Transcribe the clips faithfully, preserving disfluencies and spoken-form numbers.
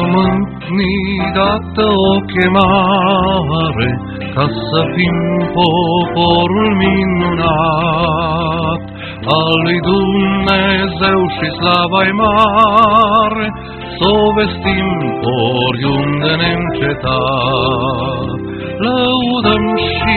pământ ni dată o chemare, ca să fim poporul minunat al lui Dumnezeu și slava-i mare, s-o vestim oriunde neîncetat. Lăudăm și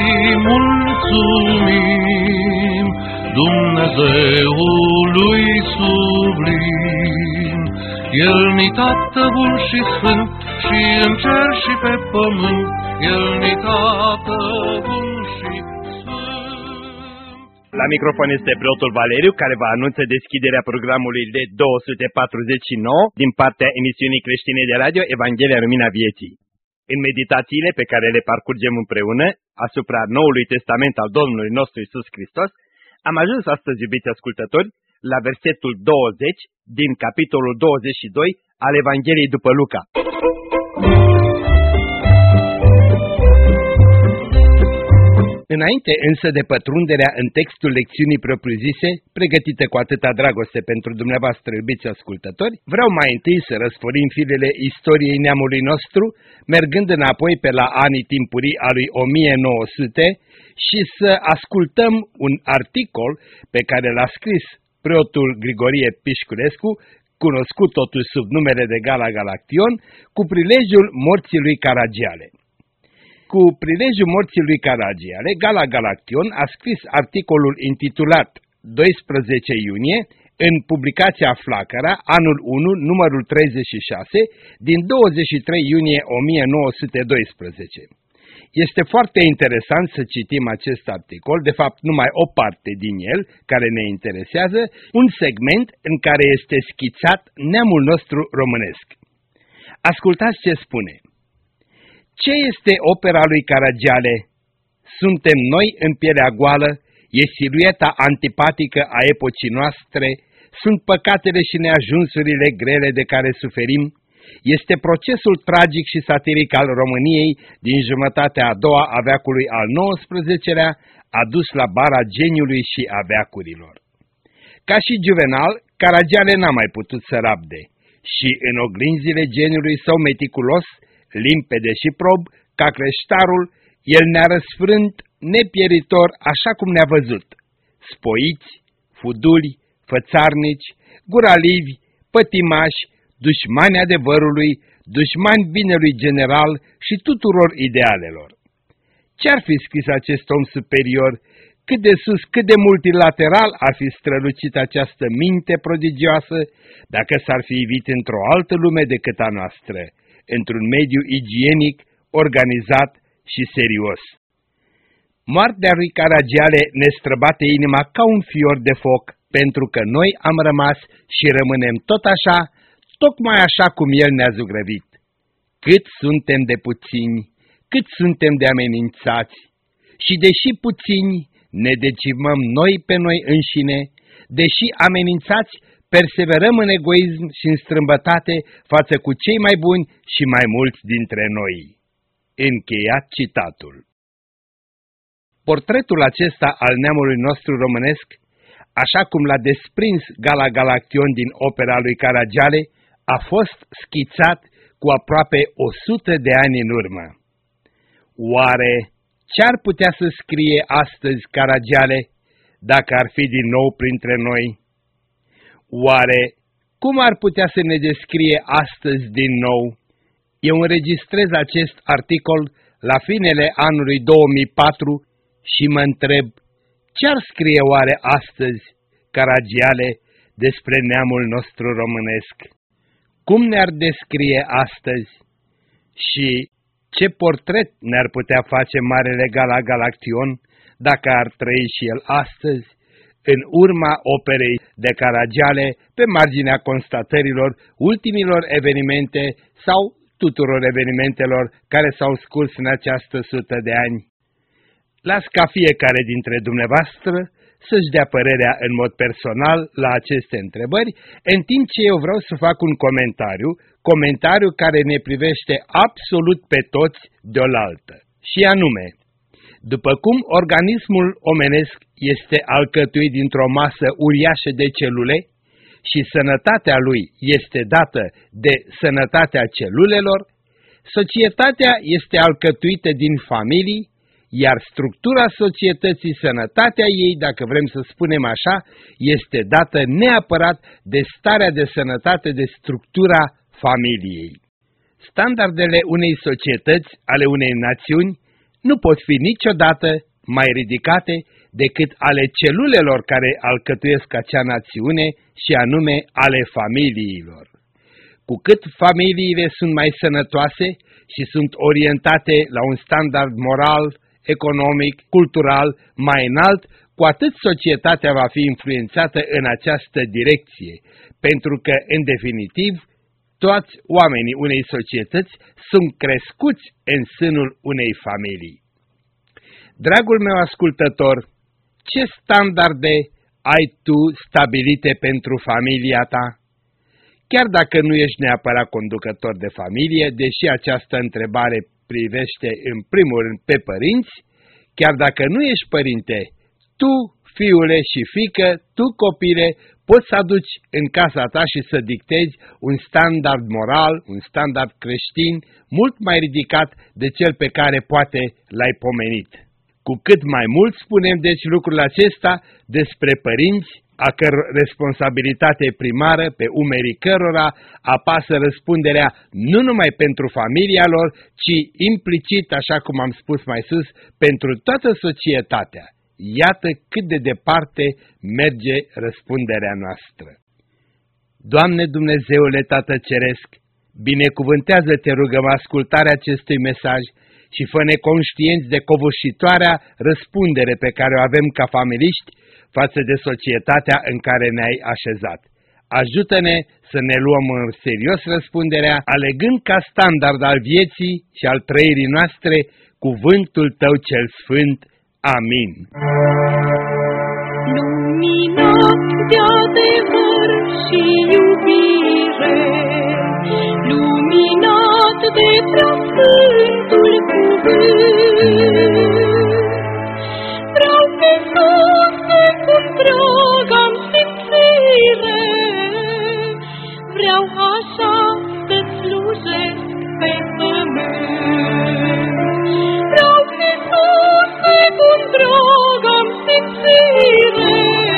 mulțumim Dumnezeului sublim. El ni Tată bun și sfânt, și în cer și pe pământ, El ni Tată bun și sfânt. La microfon este preotul Valeriu, care va anunța deschiderea programului L două sute patruzeci și nouă din partea emisiunii creștine de radio Evanghelia Lumina Vieții. În meditațiile pe care le parcurgem împreună asupra Noului Testament al Domnului nostru Iisus Hristos, am ajuns astăzi, iubiți ascultători, la versetul douăzeci din capitolul douăzeci și doi al Evangheliei după Luca. Înainte însă de pătrunderea în textul lecțiunii propriu-zise, pregătite cu atâta dragoste pentru dumneavoastră, iubiți ascultători, vreau mai întâi să răsforim firele istoriei neamului nostru, mergând înapoi pe la anii timpurii a lui o mie nouă sute și să ascultăm un articol pe care l-a scris preotul Grigorie Pișculescu, cunoscut totuși sub numele de Gala Galaction, cu prilejul morții lui Caragiale. Cu prilejul morții lui Caragiale, Gala Galaction a scris articolul intitulat doisprezece iunie în publicația Flacăra, anul unu, numărul treizeci și șase, din douăzeci și trei iunie o mie nouă sute doisprezece. Este foarte interesant să citim acest articol, de fapt numai o parte din el care ne interesează, un segment în care este schițat neamul nostru românesc. Ascultați ce spune. Ce este opera lui Caragiale? Suntem noi în pielea goală, e silueta antipatică a epocii noastre, sunt păcatele și neajunsurile grele de care suferim, este procesul tragic și satiric al României din jumătatea a doua a veacului al nouăsprezecelea, adus la bara geniului și a veacurilor. Ca și Juvenal, Caragiale n-a mai putut să rabde și în oglinzile geniului său meticulos, limpede și prob, ca creștarul, el ne-a răsfrânt nepieritor așa cum ne-a văzut, spoiți, fuduli, fățarnici, guralivi, pătimași, dușmani adevărului, dușmani binelui general și tuturor idealelor. Ce-ar fi scris acest om superior? Cât de sus, cât de multilateral ar fi strălucit această minte prodigioasă dacă s-ar fi ivit într-o altă lume decât a noastră, într-un mediu igienic, organizat și serios. Moartea lui Caragiale ne străbate inima ca un fior de foc, pentru că noi am rămas și rămânem tot așa, tocmai așa cum el ne-a zugrăvit. Cât suntem de puțini, cât suntem de amenințați, și deși puțini, ne decimăm noi pe noi înșine, deși amenințați, perseverăm în egoism și în strâmbătate față cu cei mai buni și mai mulți dintre noi. Încheiat citatul. Portretul acesta al neamului nostru românesc, așa cum l-a desprins Gala Galaction din opera lui Caragiale, a fost schițat cu aproape o sută de ani în urmă. Oare ce-ar putea să scrie astăzi Caragiale dacă ar fi din nou printre noi? Oare cum ar putea să ne descrie astăzi din nou? Eu înregistrez acest articol la finele anului două mii patru și mă întreb, ce-ar scrie oare astăzi Caragiale despre neamul nostru românesc? Cum ne-ar descrie astăzi? Și ce portret ne-ar putea face Marele Gala Galaction dacă ar trăi și el astăzi, în urma operei de Caragiale, pe marginea constatărilor ultimilor evenimente sau tuturor evenimentelor care s-au scurs în această sută de ani? Las ca fiecare dintre dumneavoastră să-și dea părerea în mod personal la aceste întrebări, în timp ce eu vreau să fac un comentariu, comentariu care ne privește absolut pe toți deolaltă. Și anume, după cum organismul omenesc este alcătuit dintr-o masă uriașă de celule și sănătatea lui este dată de sănătatea celulelor, societatea este alcătuită din familii, iar structura societății, sănătatea ei, dacă vrem să spunem așa, este dată neapărat de starea de sănătate, de structura familiei. Standardele unei societăți, ale unei națiuni, nu pot fi niciodată mai ridicate decât ale celulelor care alcătuiesc acea națiune și anume ale familiilor. Cu cât familiile sunt mai sănătoase și sunt orientate la un standard moral, economic, cultural mai înalt, cu atât societatea va fi influențată în această direcție, pentru că, în definitiv, toți oamenii unei societăți sunt crescuți în sânul unei familii. Dragul meu ascultător, ce standarde ai tu stabilite pentru familia ta? Chiar dacă nu ești neapărat conducător de familie, deși această întrebare privește în primul rând pe părinți, chiar dacă nu ești părinte, tu, fiule și fiică, tu, copile, poți să aduci în casa ta și să dictezi un standard moral, un standard creștin, mult mai ridicat de cel pe care poate l-ai pomenit. Cu cât mai mult spunem deci lucrul acesta despre părinți, a căror responsabilitate primară, pe umerii cărora apasă răspunderea nu numai pentru familia lor, ci implicit, așa cum am spus mai sus, pentru toată societatea. Iată cât de departe merge răspunderea noastră. Doamne Dumnezeule Tată Ceresc, binecuvântează-te, rugăm, ascultarea acestui mesaj și fă-ne conștienți de covârșitoarea răspundere pe care o avem ca familiști față de societatea în care ne-ai așezat. Ajută-ne să ne luăm în serios răspunderea, alegând ca standard al vieții și al trăirii noastre cuvântul Tău cel Sfânt. Amin. Luminat de adevăr și iubire, luminat de preasfântul cuvânt, vreau pe toate cum drag am simțire, vreau așa să-ți slujesc pe pământ. Vreau pe toate cum drag am simțire,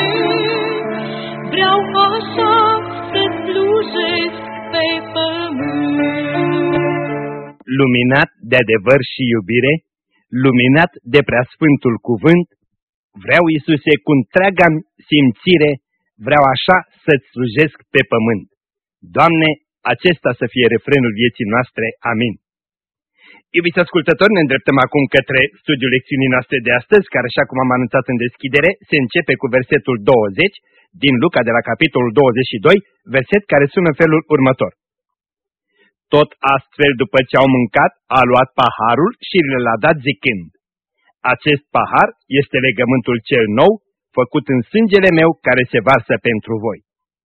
vreau așa să-ți slujesc pe pământ. Luminat de adevăr și iubire, luminat de preasfântul cuvânt, vreau, Iisuse, cu întreaga simțire, vreau așa să-ți slujesc pe pământ. Doamne, acesta să fie refrenul vieții noastre. Amin. Iubiți ascultători, ne îndreptăm acum către studiul lecțiunii noastre de astăzi, care, așa cum am anunțat în deschidere, se începe cu versetul douăzeci din Luca de la capitolul douăzeci și doi, verset care sună în felul următor. Tot astfel, după ce au mâncat, a luat paharul și l-a dat zicând: acest pahar este legământul cel nou, făcut în sângele meu, care se varsă pentru voi.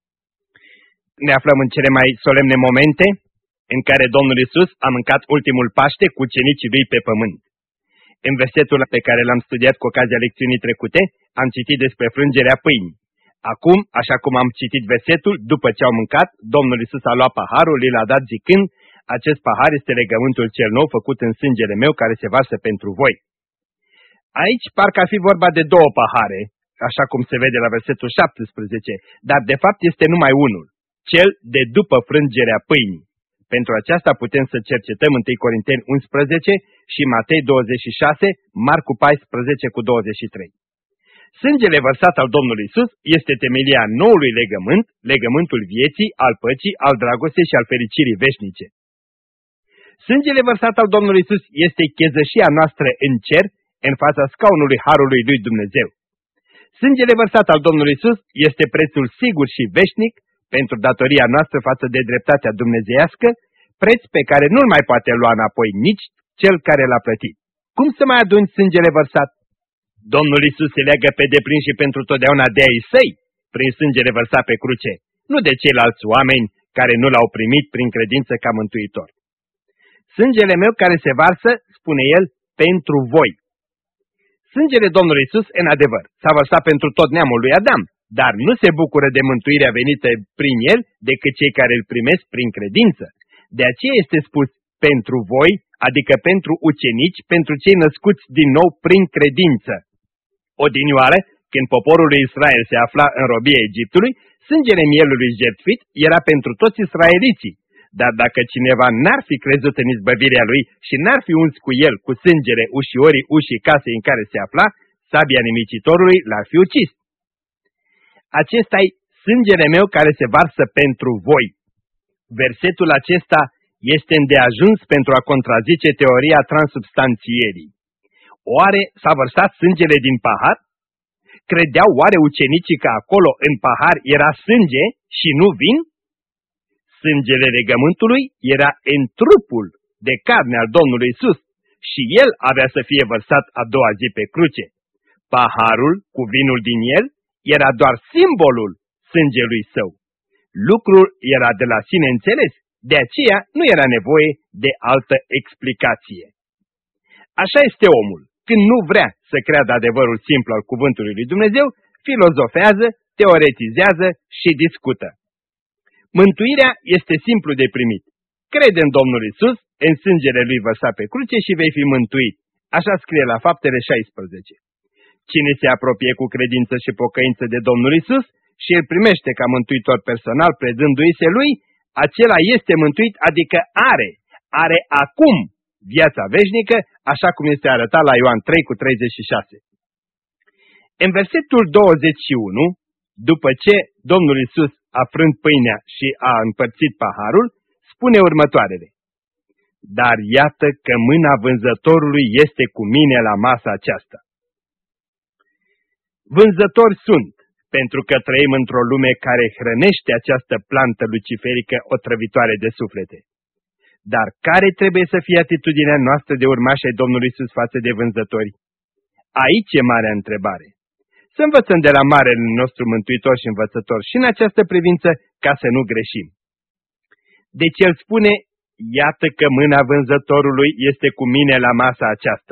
Ne aflăm în cele mai solemne momente în care Domnul Iisus a mâncat ultimul Paște cu ucenicii lui pe pământ. În versetul pe care l-am studiat cu ocazia lecțiunii trecute, am citit despre frângerea pâinii. Acum, așa cum am citit versetul, după ce au mâncat, Domnul Iisus a luat paharul, l-a dat zicând: acest pahar este legământul cel nou făcut în sângele meu, care se varsă pentru voi. Aici parcă ar fi vorba de două pahare, așa cum se vede la versetul șaptesprezece, dar de fapt este numai unul, cel de după frângerea pâinii. Pentru aceasta putem să cercetăm întâi Corinteni unsprezece și Matei douăzeci și șase, Marcu paisprezece cu douăzeci și trei. Sângele vărsat al Domnului Iisus este temelia noului legământ, legământul vieții, al păcii, al dragostei și al fericirii veșnice. Sângele vărsat al Domnului Iisus este chezășia noastră în cer, în fața scaunului harului lui Dumnezeu. Sângele vărsat al Domnului Iisus este prețul sigur și veșnic pentru datoria noastră față de dreptatea dumnezeiască, preț pe care nu-l mai poate lua înapoi nici cel care l-a plătit. Cum să mai aduni sângele vărsat? Domnul Iisus se leagă pe deplin și pentru totdeauna de ai săi, prin sângele vărsat pe cruce, nu de ceilalți oameni care nu l-au primit prin credință ca mântuitor. Sângele meu care se varsă, spune el, pentru voi. Sângele Domnului Iisus, în adevăr, s-a vărsat pentru tot neamul lui Adam, dar nu se bucură de mântuirea venită prin el decât cei care îl primesc prin credință. De aceea este spus pentru voi, adică pentru ucenici, pentru cei născuți din nou prin credință. Odinioară, când poporul lui Israel se afla în robia Egiptului, sângele mielului jertfit era pentru toți israeliții. Dar dacă cineva n-ar fi crezut în izbăvirea lui și n-ar fi uns cu el, cu sângele ușiorii ușii casei în care se afla, sabia nimicitorului l-ar fi ucis. Acesta-i sângele meu care se varsă pentru voi. Versetul acesta este îndeajuns pentru a contrazice teoria transubstanțierii. Oare s-a vărsat sângele din pahar? Credeau oare ucenicii că acolo în pahar era sânge și nu vin? Sângele legământului era în trupul de carne al Domnului Iisus și el avea să fie vărsat a doua zi pe cruce. Paharul cu vinul din el era doar simbolul sângelui său. Lucrul era de la sine înțeles, de aceea nu era nevoie de altă explicație. Așa este omul, când nu vrea să creadă adevărul simplu al cuvântului lui Dumnezeu, filozofează, teoretizează și discută. Mântuirea este simplu de primit. Crede în Domnul Iisus, în sângele lui vărsat pe cruce și vei fi mântuit. Așa scrie la Faptele șaisprezece. Cine se apropie cu credință și pocăință de Domnul Iisus și îl primește ca mântuitor personal predându-i se lui, acela este mântuit, adică are, are acum viața veșnică, așa cum este arătat la Ioan trei cu treizeci și șase. În versetul douăzeci și unu, după ce Domnul Iisus a frânt pâinea și a împărțit paharul, spune următoarele. Dar iată că mâna vânzătorului este cu mine la masa aceasta. Vânzători sunt, pentru că trăim într-o lume care hrănește această plantă luciferică otrăvitoare de suflete. Dar care trebuie să fie atitudinea noastră de urmași ai Domnului Iisus față de vânzători? Aici e marea întrebare. Să învățăm de la marele nostru mântuitor și învățător și în această privință ca să nu greșim. Deci el spune, iată că mâna vânzătorului este cu mine la masa aceasta.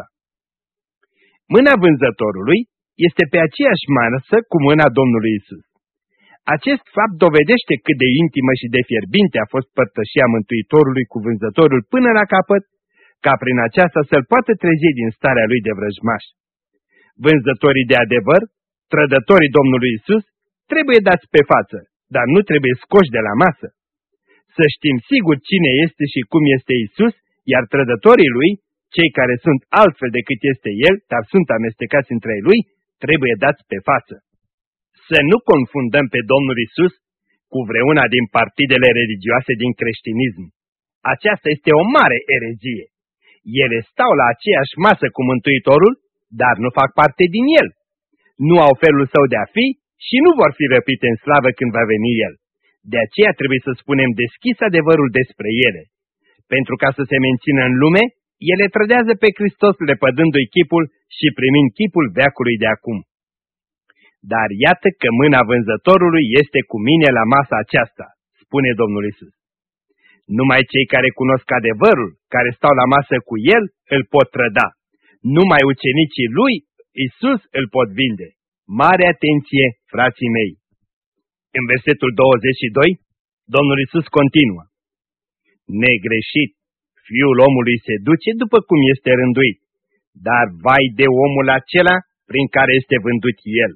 Mâna vânzătorului este pe aceeași masă cu mâna Domnului Iisus. Acest fapt dovedește cât de intimă și de fierbinte a fost părtășia Mântuitorului cu vânzătorul până la capăt, ca prin aceasta să-l poată trezi din starea lui de vrăjmaș. Vânzătorii de adevăr, trădătorii Domnului Iisus, trebuie dați pe față, dar nu trebuie scoși de la masă. Să știm sigur cine este și cum este Iisus, iar trădătorii lui, cei care sunt altfel decât este El, dar sunt amestecați între ei lui, trebuie dați pe față. Să nu confundăm pe Domnul Iisus cu vreuna din partidele religioase din creștinism. Aceasta este o mare erezie. Ele stau la aceeași masă cu Mântuitorul, dar nu fac parte din El. Nu au felul său de a fi și nu vor fi răpite în slavă când va veni El. De aceea trebuie să spunem deschis adevărul despre ele. Pentru ca să se mențină în lume, ele trădează pe Hristos lepădându-i chipul și primind chipul veacului de acum. Dar iată că mâna vânzătorului este cu mine la masa aceasta, spune Domnul Iisus. Numai cei care cunosc adevărul, care stau la masă cu El, îl pot trăda. Numai ucenicii lui, Iisus, îl pot vinde. Mare atenție, frații mei! În versetul douăzeci și doi, Domnul Iisus continuă. Negreșit, Fiul omului se duce după cum este rânduit, dar vai de omul acela prin care este vândut el.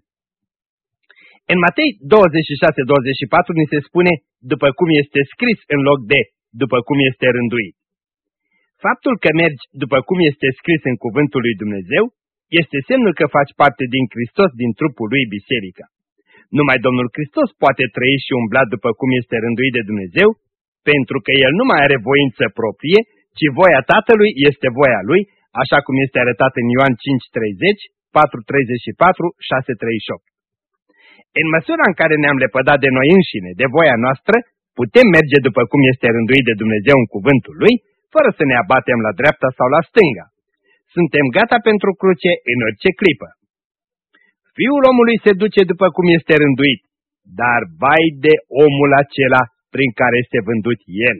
În Matei douăzeci și șase douăzeci și patru ni se spune după cum este scris în loc de după cum este rânduit. Faptul că mergi după cum este scris în cuvântul lui Dumnezeu este semnul că faci parte din Hristos, din trupul lui biserica. Numai Domnul Hristos poate trăi și umbla după cum este rânduit de Dumnezeu, pentru că El nu mai are voință proprie, ci voia Tatălui este voia Lui, așa cum este arătat în Ioan cinci treizeci, patru treizeci și patru, șase treizeci și opt. În măsura în care ne-am lepădat de noi înșine, de voia noastră, putem merge după cum este rânduit de Dumnezeu în cuvântul Lui, fără să ne abatem la dreapta sau la stânga. Suntem gata pentru cruce în orice clipă. Fiul omului se duce după cum este rânduit, dar vai de omul acela prin care este vândut el.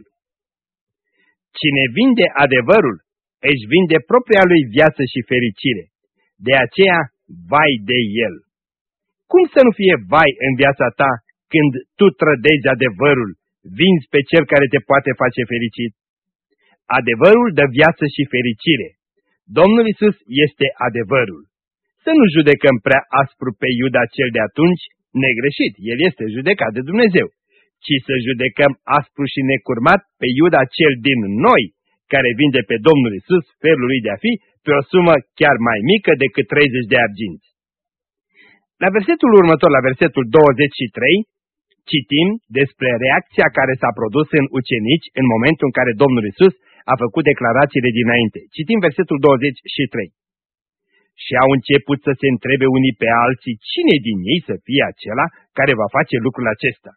Cine vinde adevărul, își vinde propria lui viață și fericire. De aceea, vai de el. Cum să nu fie vai în viața ta când tu trădezi adevărul, vinzi pe cel care te poate face fericit? Adevărul dă viață și fericire. Domnul Iisus este adevărul. Să nu judecăm prea aspru pe Iuda cel de atunci, negreșit, el este judecat de Dumnezeu, ci să judecăm aspru și necurmat pe Iuda cel din noi, care vinde pe Domnul Iisus, felul lui de a fi, pe o sumă chiar mai mică decât treizeci de arginți. La versetul următor, la versetul douăzeci și trei, citim despre reacția care s-a produs în ucenici în momentul în care Domnul Iisus a făcut declarațiile dinainte. Citim versetul douăzeci și trei. Și au început să se întrebe unii pe alții cine din ei să fie acela care va face lucrul acesta.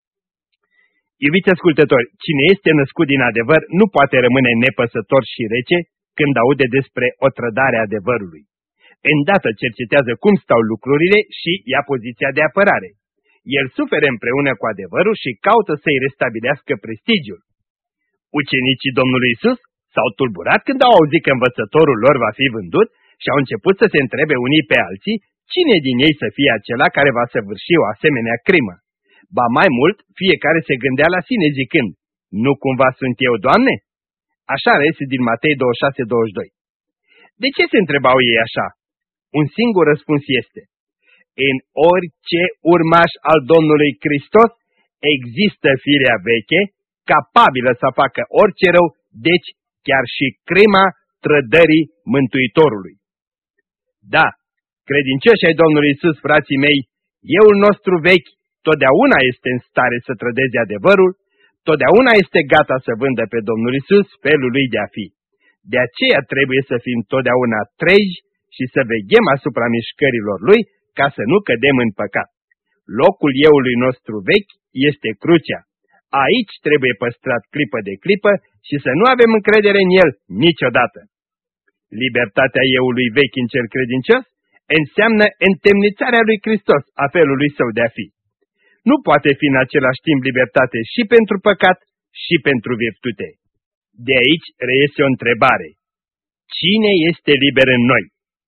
Iubiți ascultători, cine este născut din adevăr nu poate rămâne nepăsător și rece când aude despre o trădare a adevărului. Îndată cercetează cum stau lucrurile și ia poziția de apărare. El suferă împreună cu adevărul și caută să-i restabilească prestigiul. Ucenicii Domnului Iisus s-au tulburat când au auzit că învățătorul lor va fi vândut și au început să se întrebe unii pe alții cine din ei să fie acela care va săvârși o asemenea crimă. Ba mai mult, fiecare se gândea la sine zicând, nu cumva sunt eu, Doamne? Așa reiese din Matei douăzeci și șase douăzeci și doi. De ce se întrebau ei așa? Un singur răspuns este, în orice urmaș al Domnului Hristos există firea veche, capabilă să facă orice rău, deci chiar și crima trădării Mântuitorului. Da, credincioși ai Domnului Iisus, frații mei, euul nostru vechi totdeauna este în stare să trădeze adevărul, totdeauna este gata să vândă pe Domnul Iisus felul lui de a fi. De aceea trebuie să fim totdeauna treji și să veghem asupra mișcărilor lui ca să nu cădem în păcat. Locul euului nostru vechi este crucea. Aici trebuie păstrat clipă de clipă și să nu avem încredere în el niciodată. Libertatea euului vechi în cel credincios înseamnă întemnițarea lui Hristos a felului său de a fi. Nu poate fi în același timp libertate și pentru păcat și pentru virtute. De aici reiese o întrebare. Cine este liber în noi?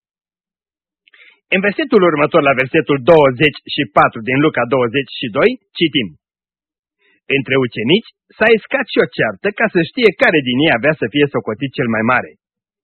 În versetul următor, la versetul douăzeci și patru din Luca douăzeci și doi, citim. Între ucenici s-a iscat și o ceartă ca să știe care din ei avea să fie socotit cel mai mare.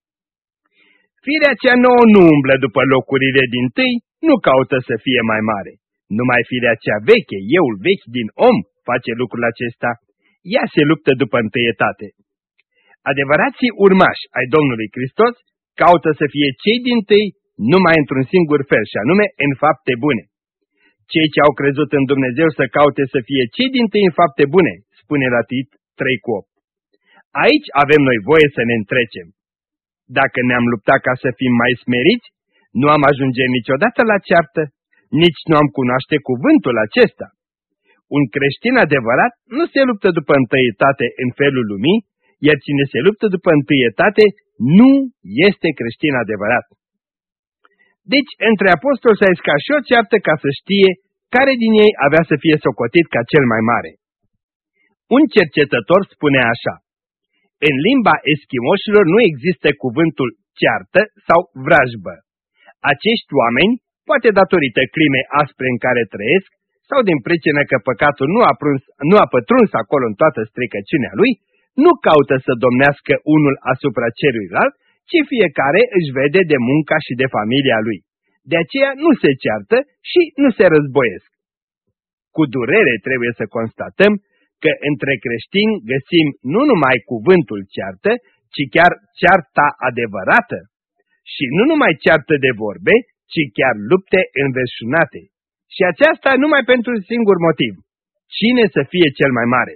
Firea cea nouă nu umblă după locurile dintâi, nu caută să fie mai mare. Numai firea cea veche, euul vechi din om, face lucrul acesta. Ea se luptă după întâietate. Adevărații urmași ai Domnului Hristos caută să fie cei dintâi numai într-un singur fel, și anume în fapte bune. Cei ce au crezut în Dumnezeu să caute să fie cei dintâi în fapte bune, spune la Tit trei cu opt. Aici avem noi voie să ne întrecem. Dacă ne-am luptat ca să fim mai smeriți, nu am ajunge niciodată la ceartă, nici nu am cunoaște cuvântul acesta. Un creștin adevărat nu se luptă după întâietate în felul lumii, iar cine se luptă după întâietate nu este creștin adevărat. Deci, între apostoli s-a iscat și o ceartă ca să știe care din ei avea să fie socotit ca cel mai mare. Un cercetător spune așa, în limba eschimoșilor nu există cuvântul ceartă sau vrajbă. Acești oameni, poate datorită crimei aspre în care trăiesc, sau din pricină că păcatul nu a, pruns, nu a pătruns acolo în toată stricăciunea lui, nu caută să domnească unul asupra celuilalt, ci fiecare își vede de munca și de familia lui. De aceea nu se ceartă și nu se războiesc. Cu durere trebuie să constatăm că între creștini găsim nu numai cuvântul ceartă, ci chiar cearta adevărată. Și nu numai ceartă de vorbe, ci chiar lupte înverșunate. Și aceasta numai pentru un singur motiv. Cine să fie cel mai mare?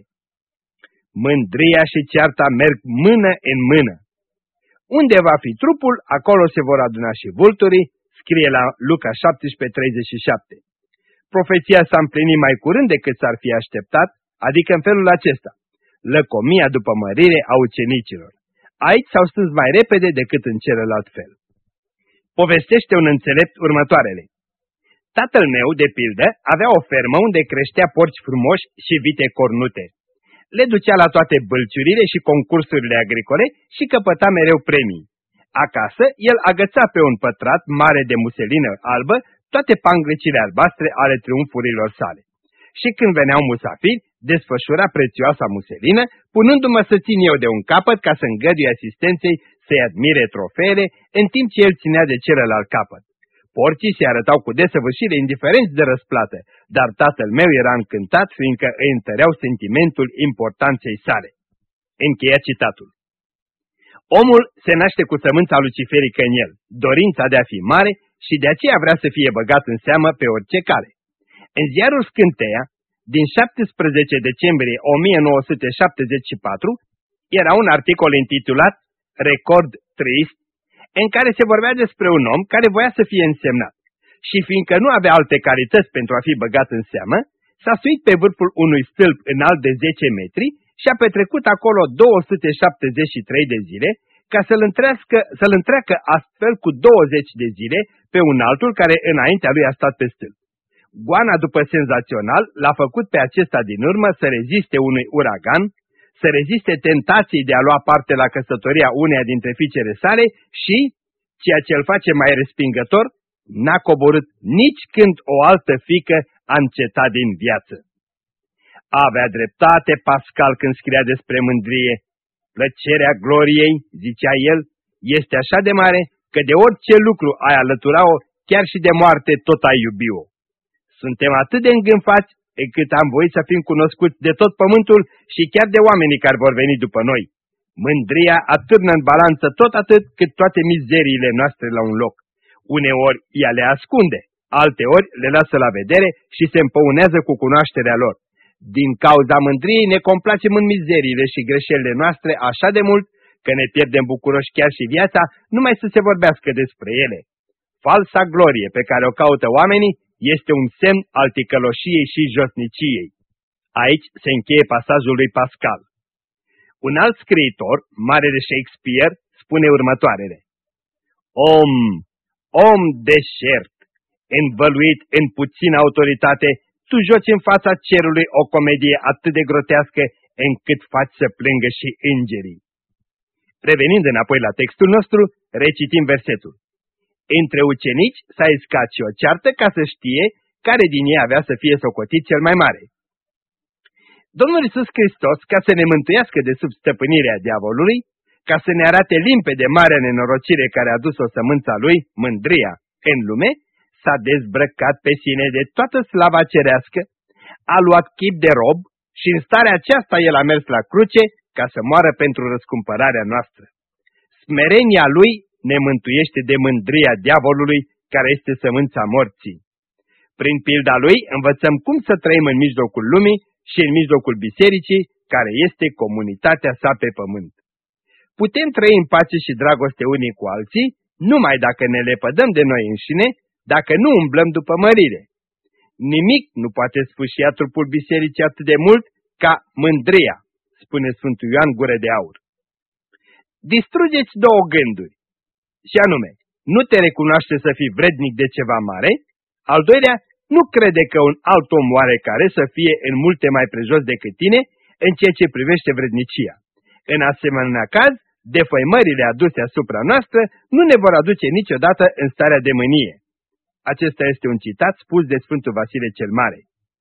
Mândria și cearta merg mână în mână. Unde va fi trupul, acolo se vor aduna și vulturii, scrie la Luca șaptesprezece treizeci și șapte. Profeția s-a împlinit mai curând decât s-ar fi așteptat, adică în felul acesta. Lăcomia după mărire a ucenicilor. Aici s-au stâns mai repede decât în celălalt fel. Povestește un înțelept următoarele. Tatăl meu, de pildă, avea o fermă unde creștea porci frumoși și vite cornute. Le ducea la toate bâlciurile și concursurile agricole și căpăta mereu premii. Acasă, el agăța pe un pătrat mare de muselină albă toate pangrecile albastre ale triumfurilor sale. Și când veneau musafiri, desfășura prețioasa muselină, punându-mă să țin eu de un capăt ca să îngădui asistenței să-i admire trofeele, în timp ce el ținea de celălalt capăt. Porcii se arătau cu desăvârșire indiferenți de răsplată, dar tatăl meu era încântat, fiindcă îi întăreau sentimentul importanței sale. Încheia citatul. Omul se naște cu sămânța luciferică în el, dorința de a fi mare, și de aceea vrea să fie băgat în seamă pe orice cale. În ziarul Scânteia, din șaptesprezece decembrie o mie nouă sute șaptezeci și patru, era un articol intitulat Record trist, în care se vorbea despre un om care voia să fie însemnat. Și fiindcă nu avea alte calități pentru a fi băgat în seamă, s-a suit pe vârful unui stâlp înalt de zece metri și a petrecut acolo două sute șaptezeci și trei de zile, ca să-l întrească, să-l întreacă astfel cu douăzeci de zile pe un altul care înaintea lui a stat pe stâlp. Goana, după senzațional, l-a făcut pe acesta din urmă să reziste unui uragan, să reziste tentației de a lua parte la căsătoria uneia dintre fiicele sale și, ceea ce îl face mai respingător, n-a coborât nici când o altă fiică a încetat din viață. Avea dreptate Pascal când scria despre mândrie. Plăcerea gloriei, zicea el, este așa de mare că de orice lucru ai alătura-o, chiar și de moarte tot ai iubi-o. Suntem atât de îngânfați încât am voit să fim cunoscuți de tot pământul și chiar de oamenii care vor veni după noi. Mândria atârnă în balanță tot atât cât toate mizeriile noastre la un loc. Uneori ea le ascunde, alteori le lasă la vedere și se împăunează cu cunoașterea lor. Din cauza mândriei ne complacem în mizeriile și greșelile noastre așa de mult că ne pierdem bucuroși chiar și viața, numai să se vorbească despre ele. Falsa glorie pe care o caută oamenii este un semn al ticăloșiei și josniciei. Aici se încheie pasajul lui Pascal. Un alt scriitor, marele Shakespeare, spune următoarele. Om, om deșert, învăluit în puțină autoritate, tu joci în fața cerului o comedie atât de grotească încât faci să plângă și îngerii. Revenind înapoi la textul nostru, recitim versetul. Între ucenici s-a iscat și o ceartă ca să știe care din ei avea să fie socotit cel mai mare. Domnul Iisus Hristos, ca să ne mântuiască de sub stăpânirea diavolului, ca să ne arate limpede marea nenorocire care a dus-o sămânța lui, mândria, în lume, s-a dezbrăcat pe sine de toată slava cerească, a luat chip de rob și în starea aceasta el a mers la cruce ca să moară pentru răscumpărarea noastră. Smerenia lui ne mântuiește de mândria diavolului, care este sămânța morții. Prin pilda lui învățăm cum să trăim în mijlocul lumii și în mijlocul bisericii, care este comunitatea sa pe pământ. Putem trăi în pace și dragoste unii cu alții, numai dacă ne lepădăm de noi înșine, dacă nu umblăm după mărire. Nimic nu poate sfâșia trupul bisericii atât de mult ca mândria, spune Sfântul Ioan Gură de Aur. Distrugeți două gânduri, și anume, nu te recunoaște să fii vrednic de ceva mare, al doilea, nu crede că un alt om oarecare să fie în multe mai prejos decât tine în ceea ce privește vrednicia. În asemenea caz, defăimările aduse asupra noastră nu ne vor aduce niciodată în starea de mânie. Acesta este un citat spus de Sfântul Vasile cel Mare.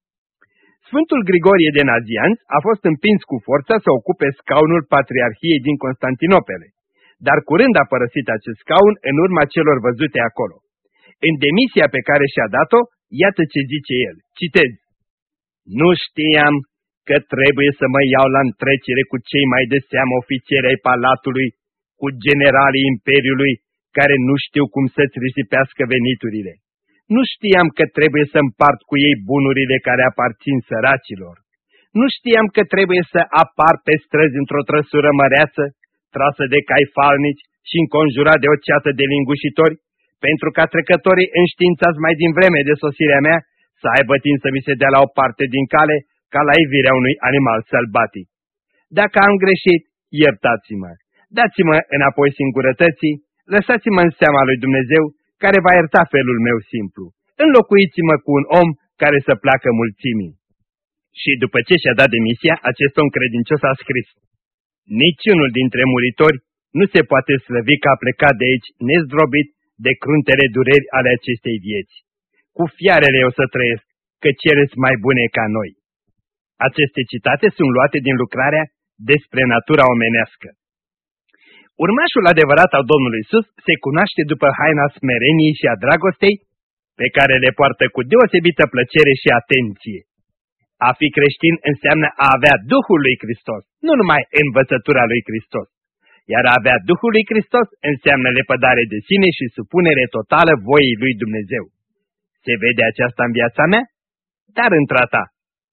Sfântul Grigorie de Nazianz a fost împins cu forța să ocupe scaunul Patriarhiei din Constantinopole, dar curând a părăsit acest scaun în urma celor văzute acolo. În demisia pe care și-a dat-o, iată ce zice el, citez. Nu știam că trebuie să mă iau la întrecere cu cei mai de seamă ofițeri ai palatului, cu generalii imperiului, care nu știu cum să-ți risipească veniturile. Nu știam că trebuie să împart cu ei bunurile care aparțin săracilor. Nu știam că trebuie să apar pe străzi într-o trăsură măreață, trasă de cai falnici și înconjurat de o ceată de lingușitori, pentru ca trecătorii înștiințați mai din vreme de sosirea mea să aibă timp să mi se dea la o parte din cale ca la ivirea unui animal sălbatic. Dacă am greșit, iertați-mă, dați-mă înapoi singurătății, lăsați-mă în seama lui Dumnezeu, care va ierta felul meu simplu. Înlocuiți-mă cu un om care să placă mulțimii. Și după ce și-a dat demisia, acest om credincios a scris: Niciunul dintre muritori nu se poate slăvi că a plecat de aici nezdrobit de cruntele dureri ale acestei vieți. cu fiarele eu să trăiesc, că cereți mai bune ca noi. Aceste citate sunt luate din lucrarea Despre natura omenească. Urmașul adevărat al Domnului Iisus se cunoaște după haina smereniei și a dragostei, pe care le poartă cu deosebită plăcere și atenție. A fi creștin înseamnă a avea Duhul lui Hristos, nu numai învățătura lui Hristos. Iar a avea Duhul lui Hristos înseamnă lepădare de sine și supunere totală voii lui Dumnezeu. Se vede aceasta în viața mea? Dar într-a ta.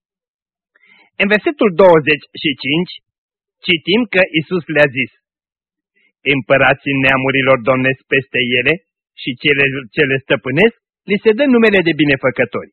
În versetul douăzeci și cinci citim că Iisus le-a zis: Împărații neamurilor domnesc peste ele și cele ce le stăpânesc li se dă numele de binefăcători.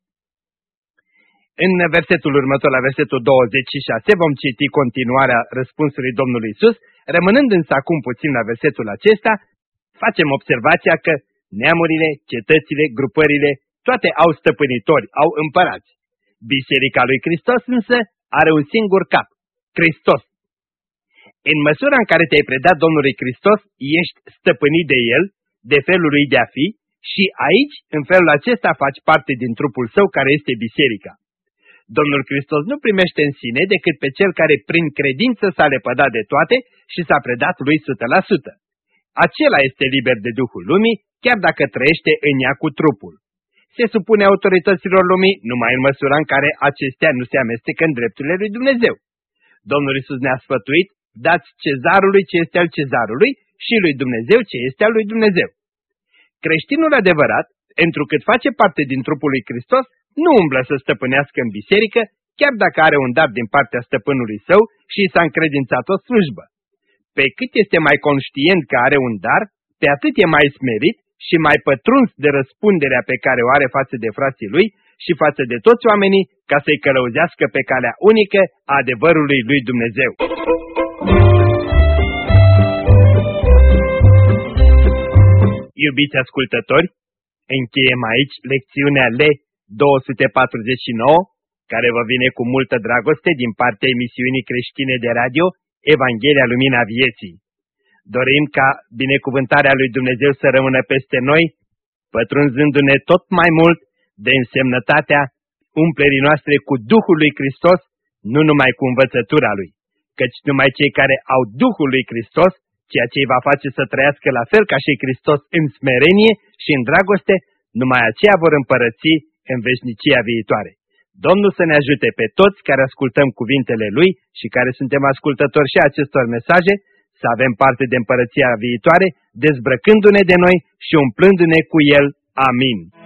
În versetul următor, la versetul douăzeci și șase, vom citi continuarea răspunsului Domnului Iisus. Rămânând însă acum puțin la versetul acesta, facem observația că neamurile, cetățile, grupările, toate au stăpânitori, au împărați. Biserica lui Hristos însă are un singur cap, Hristos. În măsura în care te-ai predat Domnului Hristos, ești stăpânit de El, de felul lui de a fi, și aici, în felul acesta, faci parte din trupul Său, care este biserica. Domnul Hristos nu primește în sine decât pe cel care prin credință s-a lepădat de toate și s-a predat lui o sută la sută. Acela este liber de Duhul lumii, chiar dacă trăiește în ea cu trupul. Se supune autorităților lumii numai în măsura în care acestea nu se amestecă în drepturile lui Dumnezeu. Domnul Iisus ne-a sfătuit: dați cezarului ce este al cezarului și lui Dumnezeu ce este al lui Dumnezeu. Creștinul adevărat, întrucât face parte din trupul lui Hristos, nu umblă să stăpânească în biserică, chiar dacă are un dar din partea stăpânului său și s-a încredințat o slujbă. Pe cât este mai conștient că are un dar, pe atât e mai smerit și mai pătruns de răspunderea pe care o are față de frații lui și față de toți oamenii, ca să-i călăuzească pe calea unică a adevărului lui Dumnezeu. Iubiți ascultători, încheiem aici lecțiunea L două sute patruzeci și nouă, care vă vine cu multă dragoste din partea emisiunii creștine de radio Evanghelia Lumina Vieții. Dorim ca binecuvântarea lui Dumnezeu să rămână peste noi, pătrunzându-ne tot mai mult de însemnătatea umplerii noastre cu Duhul lui Hristos, nu numai cu învățătura Lui, căci numai cei care au Duhul lui Hristos, ceea ce îi va face să trăiască la fel ca și Hristos în smerenie și în dragoste, numai aceia vor împărăți în veșnicia viitoare. Domnul să ne ajute pe toți care ascultăm cuvintele Lui și care suntem ascultători și acestor mesaje, să avem parte de împărăția viitoare, dezbrăcându-ne de noi și umplându-ne cu El. Amin.